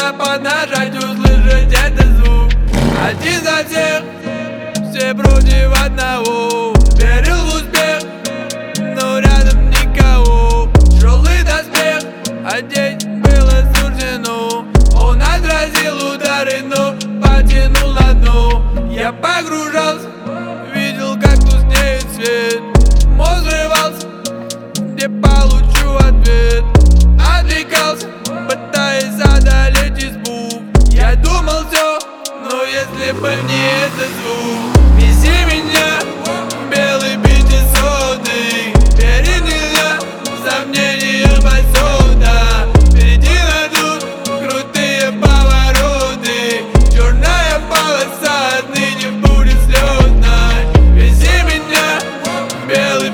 надо поднажать, услышать этот звук. Один за всех, все против одного. Верил в успех, но рядом никого. Тяжелый доспех одеть было суждено. Он отразил удары, но потянул на дно. Я погружался, видел, как тускнеет свет. Мозг взрывался, где получу ответ. Отвлекался, пытаясь одолеть избу. Я думал все, но если бы не этот звук. Вези меня, белый 500-й. Перед нельзя, сомнения посуда. Впереди нас ждут крутые повороты. Черная полоса отныне будет слетной. Вези меня, белый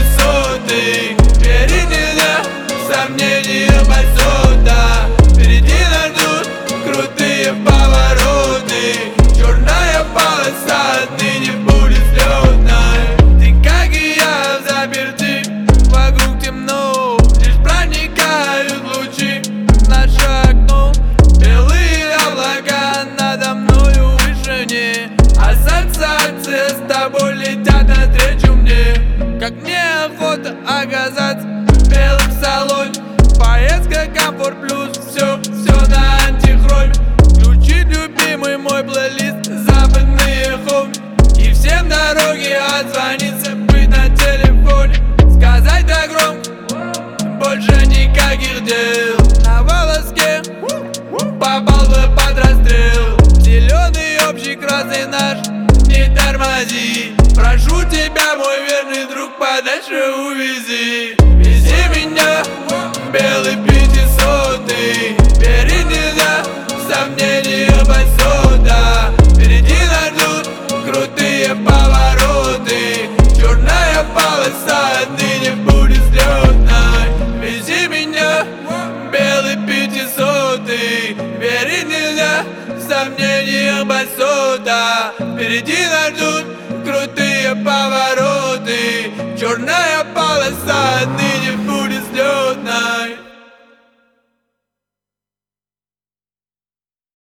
500-й. Перед нельзя, сомнения посуда. Впереди нас ждут крутые повороты. Черная полоса отныне будет слетной. Ты, как и я, заперты, вокруг темно. Лишь проникают лучи в наше окно. Белые облака надо мною в вышине. Ассоциации с тобой летят навстречу мне. Как мне охота оказаться белым в салоне. Поездка комфорт плюс, все на антихроме. Включить любимый мой плейлист, западные хоми. И всем дороги отзвониться, быть на телефоне. Сказать так громко, больше никаких дел. На волоске попал бы под расстрел. Зеленый общий, красный наш, не тормози. Прошу тебя, мой верный друг, подальше увези. Вези меня, белый 500-й. Перед нельзя, сомнения посуда. Впереди нас ждут крутые повороты. Черная полоса отныне будет слетной. Вези меня, белый 500-й. Верить нельзя, сомнения посуда. Впереди нас ждут крутые повороты. Черная полоса отныне будет слетной.